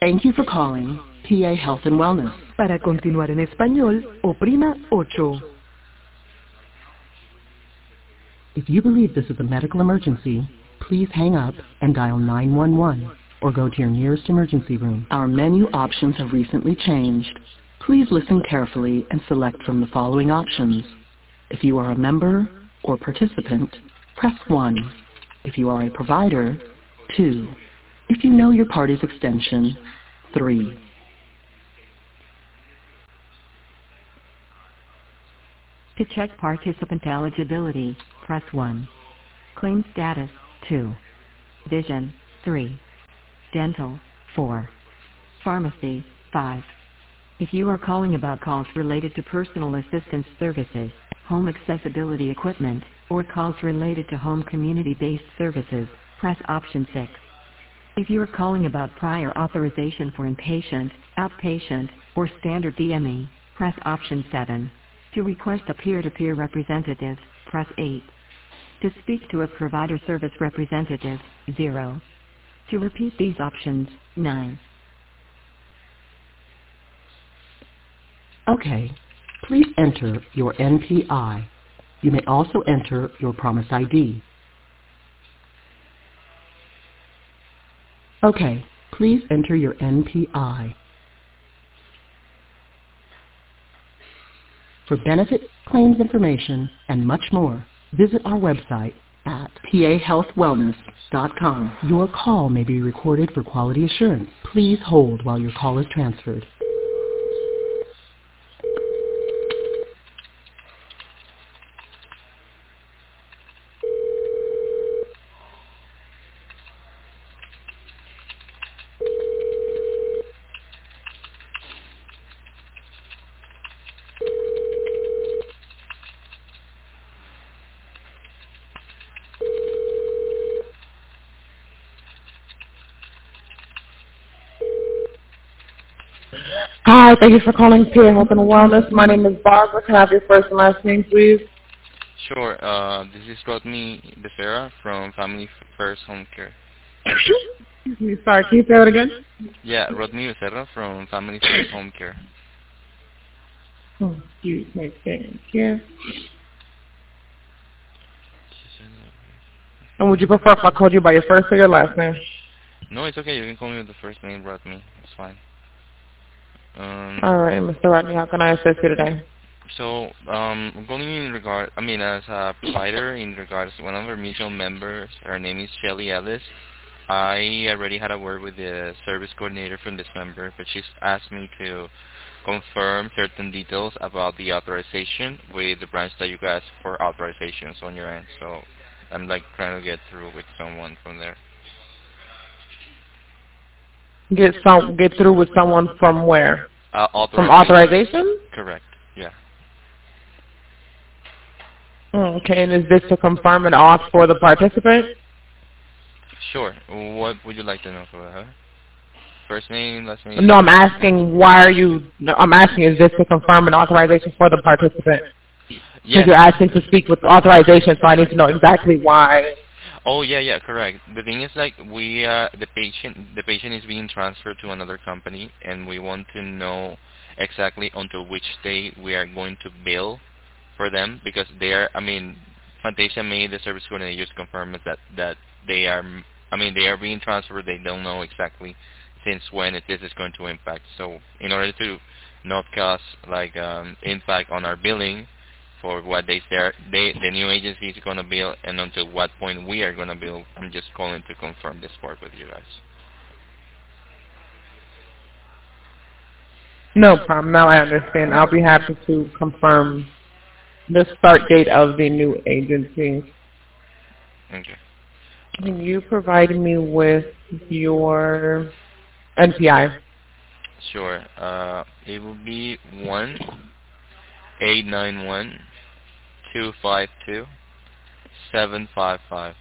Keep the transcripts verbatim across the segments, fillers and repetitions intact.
Thank you for calling P A Health and Wellness. Para continuar en español, oprima ocho. If you believe this is a medical emergency, please hang up and dial nine one one or go to your nearest emergency room. Our menu options have recently changed. Please listen carefully and select from the following options. If you are a member or participant, press one. If you are a provider, two. If you know your party's extension, three. To check participant eligibility, press one. Claim status, two. Vision, three. Dental, four. Pharmacy, five. If you are calling about calls related to personal assistance services, home accessibility equipment, or calls related to home community-based services, press option six. If you are calling about prior authorization for inpatient, outpatient, or standard D M E, press option seven. To request a peer-to-peer representative, press eight. To speak to a provider service representative, zero. To repeat these options, nine. Okay, please enter your N P I. You may also enter your Promise I D. Okay, please enter your N P I. For benefit, claims information, and much more, visit our website at P A health wellness dot com. Your call may be recorded for quality assurance. Please hold while your call is transferred. Hi, thank you for calling P A Health and Wellness. My name is Barbara. Can I have your first and last name, please? Sure. Uh, this is Rodney Becerra from Family First Home Care. Excuse me, sorry, can you say that again? Yeah, Rodney Becerra from Family First Home Care. Oh, excuse me, thank you. And would you prefer if I called you by your first or your last name? No, it's okay. You can call me with the first name, Rodney. It's fine. Um, All right, Mister Rodney, how can I assist you today? So, um, I'm calling you in regard, I mean, as a provider in regards to one of our mutual members. Her name is Shelly Ellis. I already had a word with the service coordinator from this member, but she's asked me to confirm certain details about the authorization with the branch that you guys for authorizations on your end. So, I'm like trying to get through with someone from there. Get some, get through with someone from where? Uh, From authorization? authorization? Correct. Yeah. Okay, and is this to confirm an auth for the participant? Sure. What would you like to know for her? First name, last name? No, I'm asking why are you, no, I'm asking is this to confirm an authorization for the participant? Because Yes. you're asking to speak with authorization, so I need to know exactly why. Oh yeah, yeah, correct. The thing is, like, we uh, the patient the patient is being transferred to another company, and we want to know exactly until which day we are going to bill for them, because they are. I mean, Fantasia made the service coordinator just confirm that that they are. I mean, they are being transferred. They don't know exactly since when it, this is going to impact. So, in order to not cause like um, impact on our billing, for what they start, they the new agency is going to bill, and until what point we are going to bill. I'm just calling to confirm this part with you guys. No problem. Now I understand. I'll be happy to confirm the start date of the new agency. Okay. Can you provide me with your N P I? Sure. Uh, it will be one eight nine one two five two seven five five.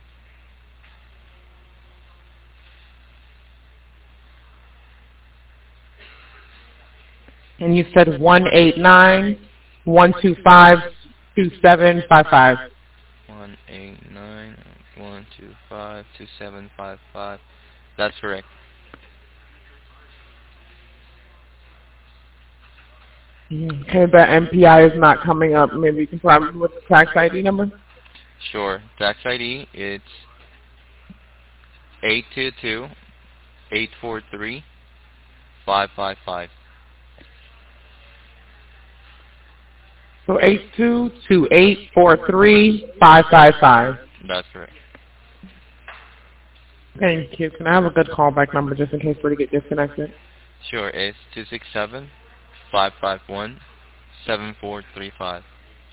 And you said one eight nine one two five two seven five five. One eight nine one two five two seven five five. That's correct. Okay, the M P I is not coming up. Maybe you can provide me with the tax I D number? Sure. Tax I D, it's eight two two, eight four three, five five five. So eight two two eight four three five five five. That's correct. Thank you. Can I have a good callback number just in case we're to get disconnected? Sure. It's two six seven, five five one, seven four three five.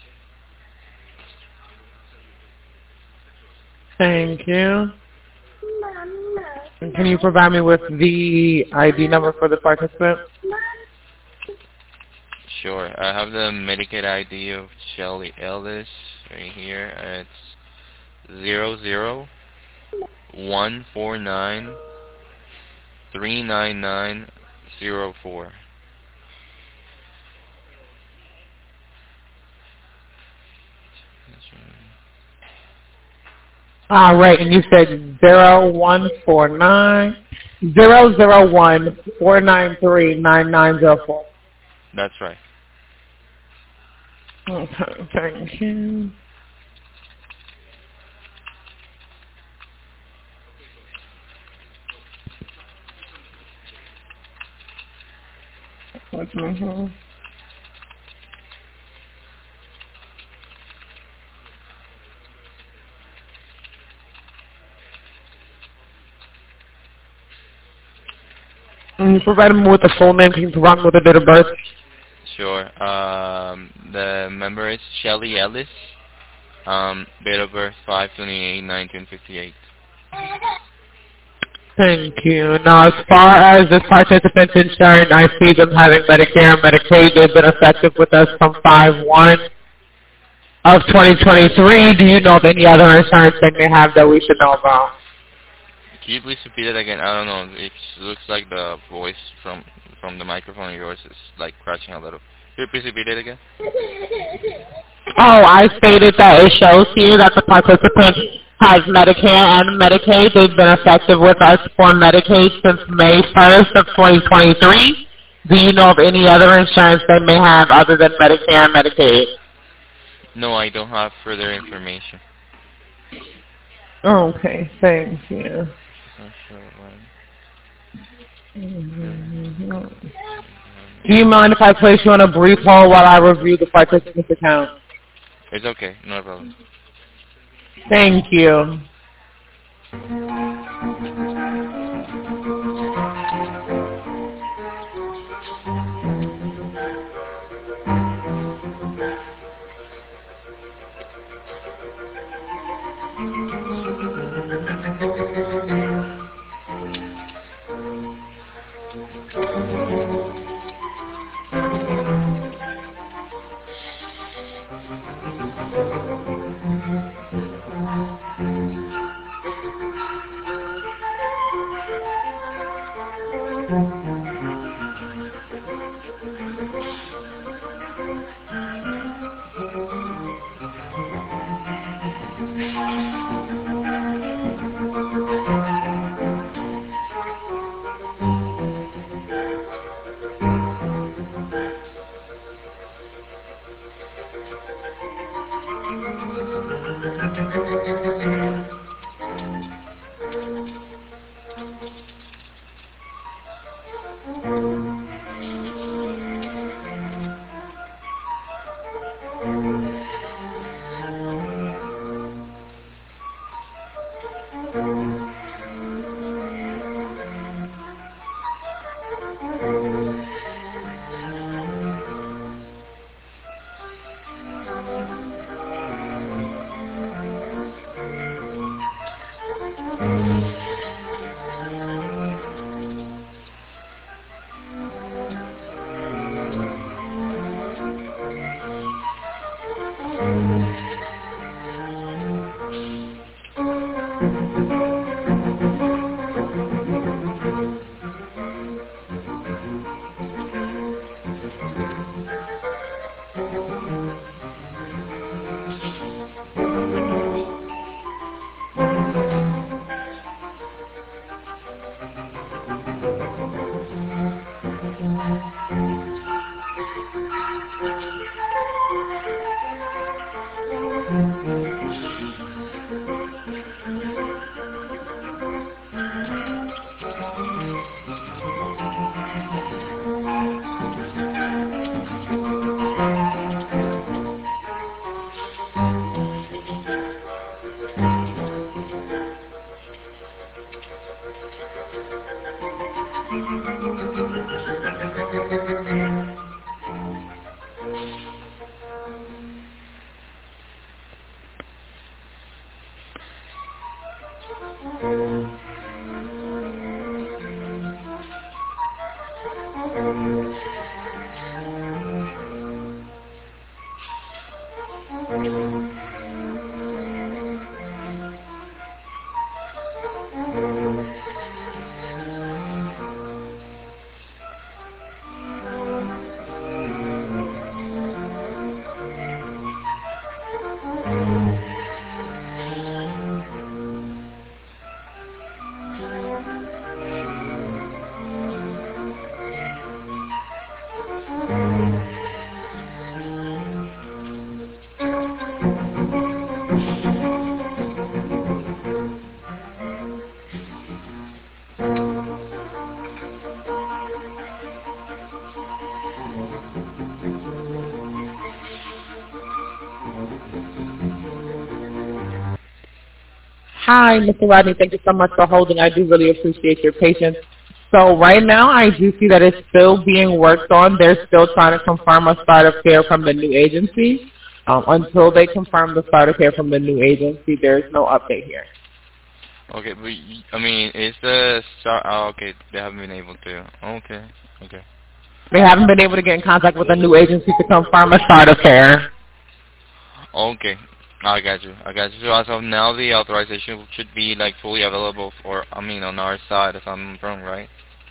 Thank you. And can you provide me with the I D number for the participant? Sure. I have the Medicaid I D of Shelly Ellis right here. It's zero zero one four nine three nine nine zero four. All right, and you said zero one four nine zero zero one four nine three nine nine zero four. That's right. Okay, thank you. Mm-hmm. And you provide me with the full name. Can you provide me with the date of birth? Sure. Um, the member is Shelly Ellis. Um, date of birth five twenty-eight nineteen fifty-eight. Thank you. Now, as far as this participant's insurance, I see them having Medicare and Medicaid. They've been effective with us from five one of twenty twenty-three. Do you know of any other insurance they may have that we should know about? Can you please repeat it again? I don't know. It looks like the voice from from the microphone of yours is like crashing a little. Can you please repeat it again? Oh, I stated that it shows here that the participant has Medicare and Medicaid. They've been effective with us for Medicaid since May first of twenty twenty-three. Do you know of any other insurance they may have other than Medicare and Medicaid? No, I don't have further information. Okay, thank you. Do you mind if I place you on a brief hold while I review the participant's account? It's okay, no problem. Thank you. Hi, Mister Rodney. Thank you so much for holding. I do really appreciate your patience. So right now, I do see that it's still being worked on. They're still trying to confirm a start of care from the new agency. Um, until they confirm the start of care from the new agency, there's no update here. Okay, but y- I mean, is the start? Oh, okay, they haven't been able to. Okay, okay. They haven't been able to get in contact with the new agency to confirm a start of care. Okay, I got you. I got you. So as of now, the authorization should be like fully available for, I mean, on our side, if I'm wrong, right?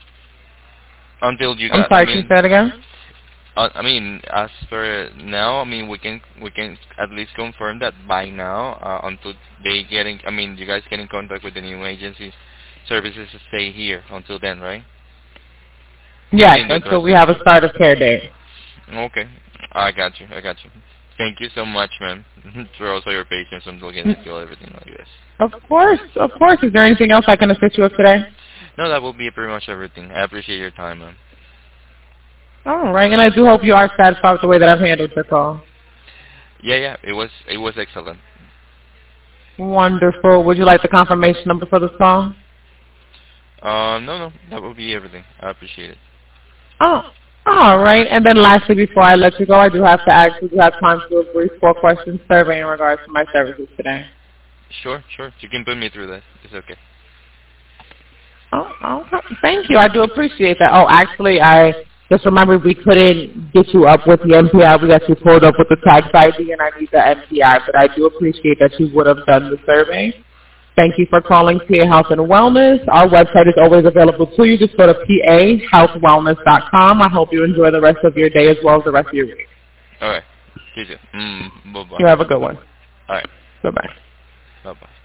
Until you I'm got. sorry, I can mean, you say that again? Uh, I mean, as for now, I mean, we can we can at least confirm that by now, uh, until they get in, I mean, you guys get in contact with the new agency, services stay here until then, right? Yes, In the until we have a start of care date. Okay, I got you, I got you. Thank you so much, man, for also your patience until getting to feel everything like this. Of course, of course. Is there anything else I can assist you with today? No, that will be pretty much everything. I appreciate your time, man. All right, and I do hope you are satisfied with the way that I've handled your call. Yeah, yeah, it was it was excellent. Wonderful. Would you like the confirmation number for this call? Uh, no, no, that will be everything. I appreciate it. Oh, all right. And then lastly, before I let you go, I do have to ask, would you have time to do a brief four-question survey in regards to my services today? Sure, sure. You can put me through that. It's okay. Oh, okay. Thank you. I do appreciate that. Oh, actually, I just remembered we couldn't get you up with the M P I. We got you pulled up with the tax I D, and I need the M P I. But I do appreciate that you would have done the survey. Thank you for calling P A Health and Wellness. Our website is always available to you. Just go to P A health wellness dot com. I hope you enjoy the rest of your day as well as the rest of your week. All right. See you. Mm, bye-bye. You have a good one. All right. Bye-bye. Bye-bye.